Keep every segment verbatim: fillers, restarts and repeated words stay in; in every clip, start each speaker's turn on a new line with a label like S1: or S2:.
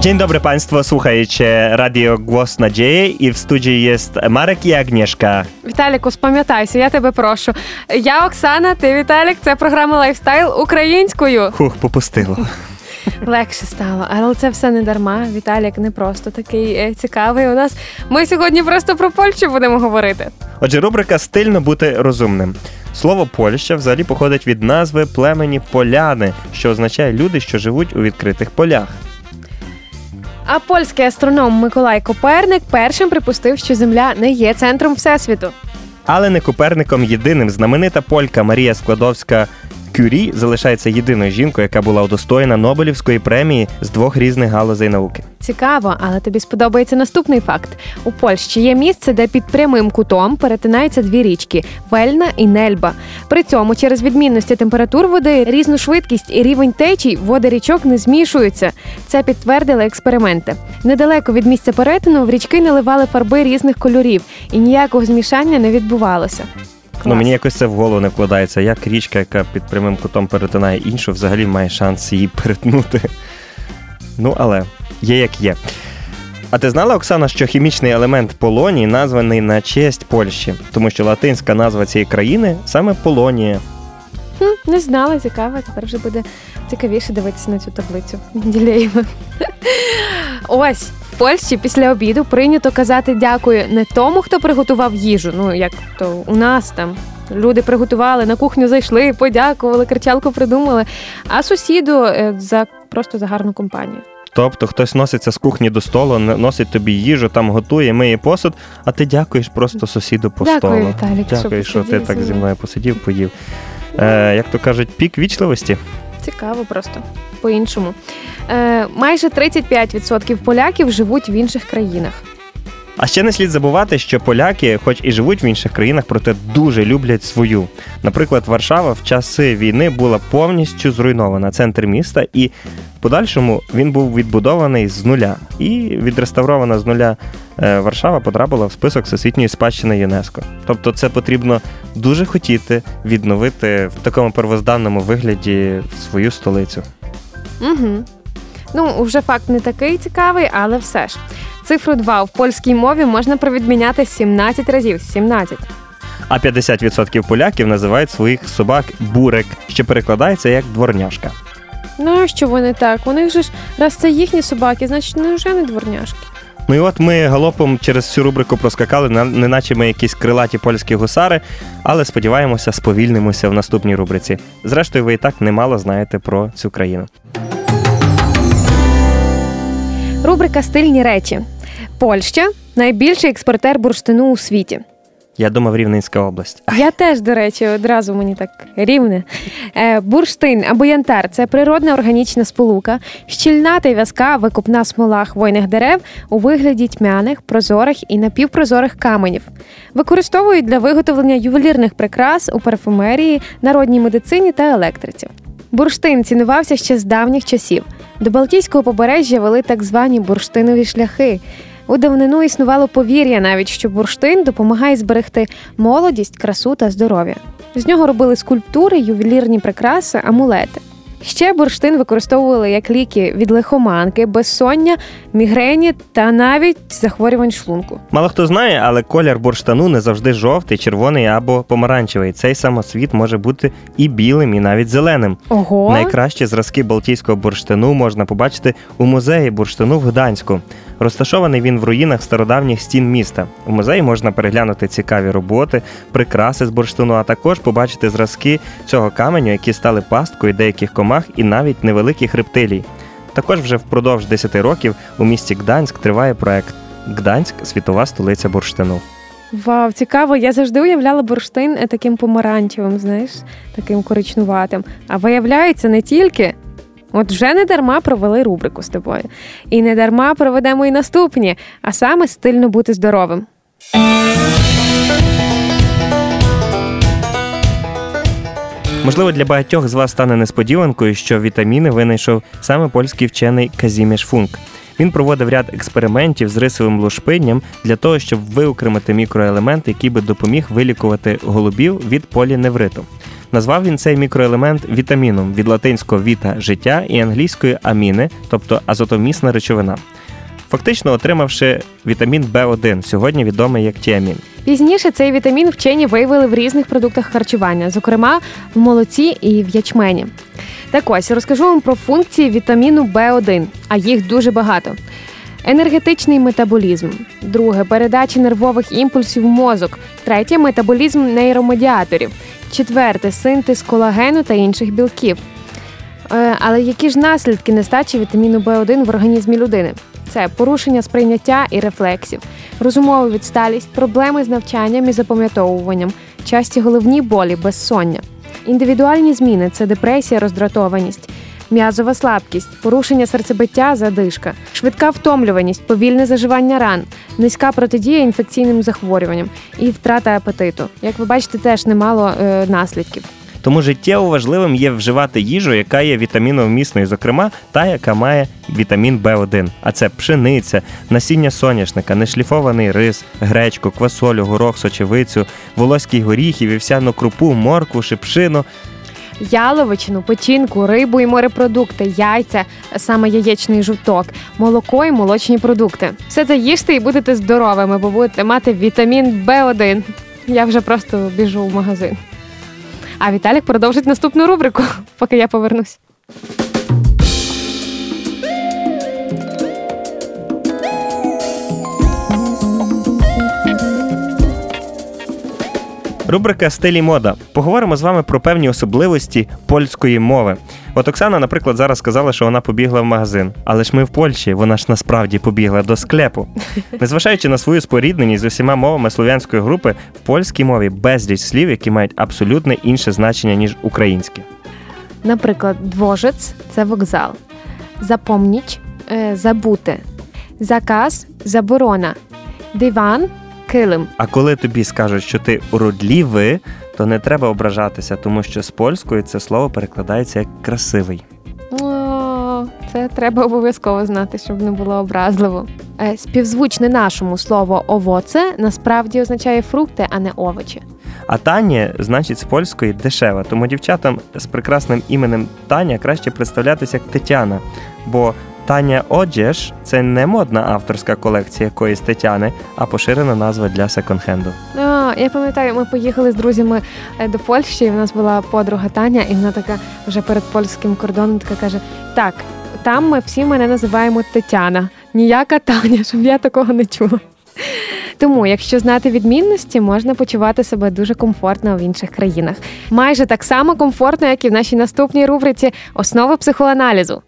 S1: Dzień dobry Państwo, słuchajcie Radio Głos Nadziei i w studiu jest Marek i Agnieszka.
S2: Віталіку, спам'ятайся, я тебе прошу. Я Оксана, ти Віталік, це програма «Лайфстайл» українською.
S1: Хух, попустило.
S2: Легше стало, але це все не дарма. Віталік не просто такий е, цікавий у нас. Ми сьогодні просто про Польщу будемо говорити.
S1: Отже, рубрика «Стильно бути розумним». Слово «Польща» взагалі походить від назви племені поляни, що означає люди, що живуть у відкритих полях.
S2: А польський астроном Миколай Коперник першим припустив, що Земля не є центром Всесвіту.
S1: Але не Коперником єдиним. Знаменита полька Марія Складовська-Кюрі залишається єдиною жінкою, яка була удостоєна Нобелівської премії з двох різних галузей науки.
S2: Цікаво, але тобі сподобається наступний факт. У Польщі є місце, де під прямим кутом перетинаються дві річки – Вельна і Нельба. При цьому через відмінності температур води, різну швидкість і рівень течій води річок не змішуються. Це підтвердили експерименти. Недалеко від місця перетину в річки наливали фарби різних кольорів і ніякого змішання не відбувалося. Клас.
S1: Ну, мені якось це в голову не вкладається. Як річка, яка під прямим кутом перетинає іншу, взагалі має шанс її перетнути. Ну, але є як є. А ти знала, Оксана, що хімічний елемент полоній названий на честь Польщі? Тому що латинська назва цієї країни саме Полонія.
S2: Хм, не знала, цікаво. Тепер вже буде цікавіше дивитися на цю таблицю Менделєєва. Ось, в Польщі після обіду прийнято казати дякую не тому, хто приготував їжу, ну, як то у нас там. Люди приготували, на кухню зайшли, подякували, кричалку придумали, а сусіду за просто за гарну компанію.
S1: Тобто хтось носиться з кухні до столу, носить тобі їжу, там готує, миє посуд, а ти дякуєш просто сусіду по
S2: Дякую,
S1: столу.
S2: Віталік,
S1: Дякую,
S2: що,
S1: що ти так зі мною посидів, поїв. Е, як то кажуть, пік вічливості.
S2: Цікаво просто, по-іншому. Е, майже тридцять п'ять відсотків поляків живуть в інших країнах.
S1: А ще не слід забувати, що поляки, хоч і живуть в інших країнах, проте дуже люблять свою. Наприклад, Варшава в часи війни була повністю зруйнована, центр міста, і в подальшому він був відбудований з нуля. І відреставрована з нуля Варшава потрапила в список Всесвітньої спадщини ЮНЕСКО. Тобто це потрібно дуже хотіти відновити в такому первозданному вигляді свою столицю.
S2: Угу. Ну, вже факт не такий цікавий, але все ж. Цифру два в польській мові можна провідміняти сімнадцять разів. сімнадцять.
S1: А п'ятдесят відсотків поляків називають своїх собак бурек, що перекладається як дворняшка.
S2: Ну, а що вони так? У них же ж, раз це їхні собаки, значить, не вже не дворняшки.
S1: Ну і от ми галопом через всю рубрику проскакали, неначе ми якісь крилаті польські гусари, але сподіваємося, сповільнимося в наступній рубриці. Зрештою, ви і так немало знаєте про цю країну.
S2: Рубрика «Стильні речі». Польща – найбільший експортер бурштину у світі.
S1: Я думав, Рівненська область.
S2: Я теж, до речі, одразу мені так Рівне. Е, бурштин або янтар – це природна органічна сполука, щільна та в'язка викопна смола хвойних дерев у вигляді тьмяних, прозорих і напівпрозорих каменів. Використовують для виготовлення ювелірних прикрас у парфумерії, народній медицині та електриці. Бурштин цінувався ще з давніх часів. До Балтійського побережжя вели так звані бурштинові шляхи. У давнину існувало повір'я навіть, що бурштин допомагає зберегти молодість, красу та здоров'я. З нього робили скульптури, ювелірні прикраси, амулети. Ще бурштин використовували як ліки від лихоманки, безсоння, мігрені та навіть захворювань шлунку.
S1: Мало хто знає, але колір бурштину не завжди жовтий, червоний або помаранчевий. Цей самоцвіт може бути і білим, і навіть зеленим.
S2: Ого!
S1: Найкращі зразки балтійського бурштину можна побачити у музеї бурштину в Гданську. Розташований він в руїнах стародавніх стін міста. У музеї можна переглянути цікаві роботи, прикраси з бурштину, а також побачити зразки цього каменю, які стали пасткою деяких комах і навіть невеликих рептилій. Також вже впродовж десяти років у місті Гданськ триває проект «Гданськ – світова столиця бурштину».
S2: Вау, цікаво. Я завжди уявляла бурштин таким помаранчевим, знаєш, таким коричнуватим. А виявляється, не тільки. От вже не дарма провели рубрику з тобою. І не дарма проведемо і наступні, а саме стильно бути здоровим.
S1: Можливо, для багатьох з вас стане несподіванкою, що вітаміни винайшов саме польський вчений Казіміш Функ. Він проводив ряд експериментів з рисовим лушпинням для того, щоб виокремити мікроелемент, який би допоміг вилікувати голубів від поліневриту. Назвав він цей мікроелемент вітаміном від латинського «віта» – життя і англійської «аміни», тобто азотомісна речовина. Фактично отримавши вітамін Б один, сьогодні відомий як тіамін.
S2: Пізніше цей вітамін вчені виявили в різних продуктах харчування, зокрема в молоці і в ячмені. Так ось, розкажу вам про функції вітаміну Б один, а їх дуже багато. Енергетичний метаболізм. Друге – передача нервових імпульсів в мозок. Третє – метаболізм нейромедіаторів. Четверте – синтез колагену та інших білків. Але які ж наслідки нестачі вітаміну Б один в організмі людини? Це порушення сприйняття і рефлексів, розумова відсталість, проблеми з навчанням і запам'ятовуванням, часті головні болі, безсоння. Індивідуальні зміни – це депресія, роздратованість, м'язова слабкість, порушення серцебиття, задишка, швидка втомлюваність, повільне заживання ран, низька протидія інфекційним захворюванням і втрата апетиту. Як ви бачите, теж немало е, наслідків.
S1: Тому життєво важливим є вживати їжу, яка є вітаміновмісною, зокрема, та, яка має вітамін Б один. А це пшениця, насіння соняшника, нешліфований рис, гречку, квасолю, горох, сочевицю, волоський горіх, вівсяну крупу, моркву, шипшину.
S2: Яловичину, печінку, рибу і морепродукти, яйця, саме яєчний жовток, молоко і молочні продукти. Все це їжте і будете здоровими, бо будете мати вітамін Б один. Я вже просто біжу в магазин. А Віталік продовжить наступну рубрику, поки я повернусь.
S1: Рубрика «Стиль і мода». Поговоримо з вами про певні особливості польської мови. От Оксана, наприклад, зараз сказала, що вона побігла в магазин. Але ж ми в Польщі, вона ж насправді побігла до склепу. Незважаючи на свою спорідненість з усіма мовами слов'янської групи, в польській мові безліч слів, які мають абсолютно інше значення, ніж українське.
S2: Наприклад, двожець – це вокзал. Запомніч – забути. Заказ – заборона. Диван – килим.
S1: А коли тобі скажуть, що ти уродлівий, то не треба ображатися, тому що з польської це слово перекладається як красивий.
S2: О, це треба обов'язково знати, щоб не було образливо. Співзвучне нашому слово «овоце» насправді означає фрукти, а не овочі.
S1: А Таня, значить, з польської дешева, тому дівчатам з прекрасним іменем Таня краще представлятися як Тетяна, бо Таня Одіж – це не модна авторська колекція якоїсь Тетяни, а поширена назва для секонд-хенду.
S2: О, я пам'ятаю, ми поїхали з друзями до Польщі, і в нас була подруга Таня, і вона така вже перед польським кордоном така каже: так, там ми всі мене називаємо Тетяна, ніяка Таня, щоб я такого не чула. Тому, якщо знати відмінності, можна почувати себе дуже комфортно в інших країнах. Майже так само комфортно, як і в нашій наступній рубриці «Основи психоаналізу».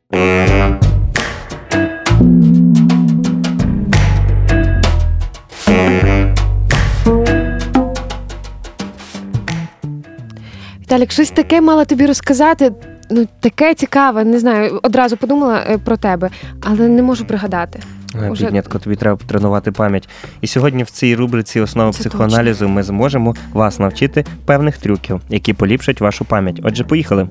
S2: Віталік, щось таке мала тобі розказати, ну таке цікаве, не знаю, одразу подумала про тебе, але не можу пригадати.
S1: Уже... Піднятко, тобі треба тренувати пам'ять. І сьогодні в цій рубриці «Основи психоаналізу» точно. Ми зможемо вас навчити певних трюків, які поліпшать вашу пам'ять. Отже, поїхали.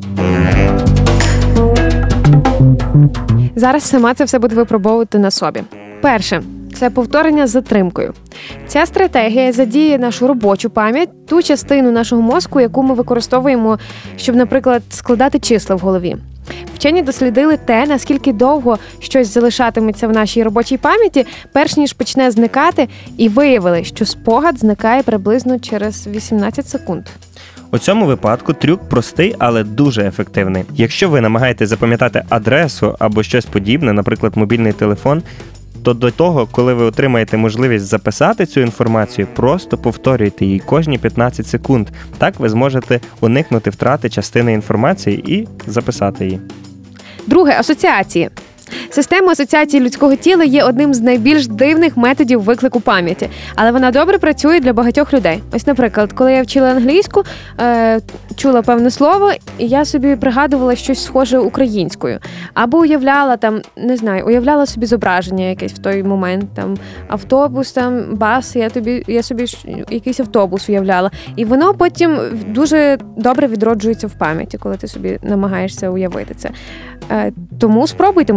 S2: Зараз сама це все буду випробовувати на собі. Перше. Це повторення з затримкою. Ця стратегія задіє нашу робочу пам'ять, ту частину нашого мозку, яку ми використовуємо, щоб, наприклад, складати числа в голові. Вчені дослідили те, наскільки довго щось залишатиметься в нашій робочій пам'яті, перш ніж почне зникати, і виявили, що спогад зникає приблизно через вісімнадцять секунд.
S1: У цьому випадку трюк простий, але дуже ефективний. Якщо ви намагаєтесь запам'ятати адресу або щось подібне, наприклад, мобільний телефон, то до того, коли ви отримаєте можливість записати цю інформацію, просто повторюйте її кожні п'ятнадцять секунд. Так ви зможете уникнути втрати частини інформації і записати її.
S2: Друге – асоціації. Система асоціації людського тіла є одним з найбільш дивних методів виклику пам'яті, але вона добре працює для багатьох людей. Ось, наприклад, коли я вчила англійську, е, чула певне слово, і я собі пригадувала щось схоже українською. Або уявляла там, не знаю, уявляла собі зображення якесь в той момент, там автобус, там бас, я тобі, я собі якийсь автобус уявляла. І воно потім дуже добре відроджується в пам'яті, коли ти собі намагаєшся уявити це. Е, тому спробуйте, можливо, вам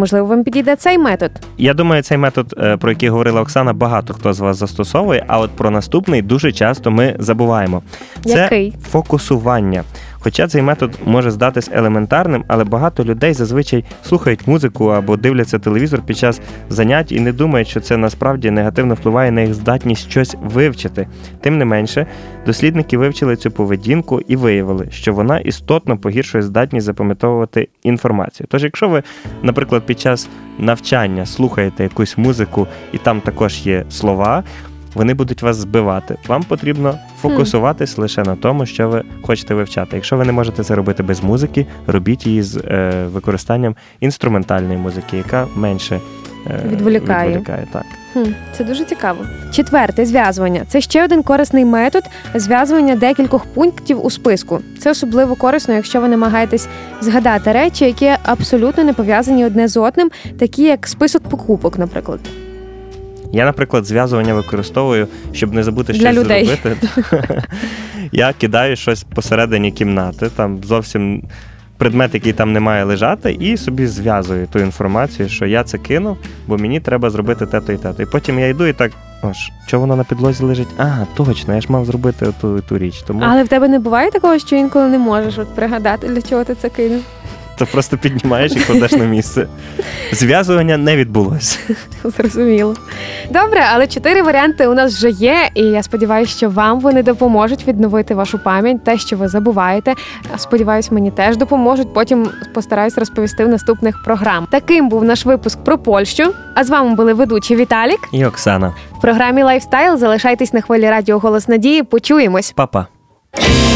S2: вам підійде цей метод?
S1: Я думаю, цей метод, про який говорила Оксана, багато хто з вас застосовує, а от про наступний дуже часто ми забуваємо. Це
S2: Який?
S1: Фокусування. Хоча цей метод може здатись елементарним, але багато людей зазвичай слухають музику або дивляться телевізор під час занять і не думають, що це насправді негативно впливає на їх здатність щось вивчити. Тим не менше, дослідники вивчили цю поведінку і виявили, що вона істотно погіршує здатність запам'ятовувати інформацію. Тож, якщо ви, наприклад, під час навчання слухаєте якусь музику і там також є слова, вони будуть вас збивати. Вам потрібно фокусуватись mm. лише на тому, що ви хочете вивчати. Якщо ви не можете це робити без музики, робіть її з е, використанням інструментальної музики, яка менше е,
S2: відволікає.
S1: відволікає. Так.
S2: Хм, це дуже цікаво. Четверте, зв'язування. Це ще один корисний метод зв'язування декількох пунктів у списку. Це особливо корисно, якщо ви намагаєтесь згадати речі, які абсолютно не пов'язані одне з одним, такі як список покупок, наприклад.
S1: Я, наприклад, зв'язування використовую, щоб не забути
S2: Для
S1: щось
S2: людей.
S1: зробити. Я кидаю щось посередині кімнати, там зовсім предмет, який там не має лежати, і собі зв'язую ту інформацію, що я це кинув, бо мені треба зробити те-то і те-то. І потім я йду і так, ось, що воно на підлозі лежить? Ага, точно, я ж мав зробити ту, ту річ. Тому...
S2: Але в тебе не буває такого, що інколи не можеш от пригадати, для чого ти це кинув?
S1: То просто піднімаєш і кладеш на місце. Зв'язування не відбулося.
S2: Зрозуміло. Добре, але чотири варіанти у нас вже є, і я сподіваюся, що вам вони допоможуть відновити вашу пам'ять, те, що ви забуваєте. Сподіваюсь, мені теж допоможуть, потім постараюсь розповісти в наступних програм. Таким був наш випуск про Польщу, а з вами були ведучі Віталік
S1: і Оксана.
S2: В програмі «Лайфстайл» залишайтесь на хвилі радіо «Голос Надії». Почуємось.
S1: Па-па.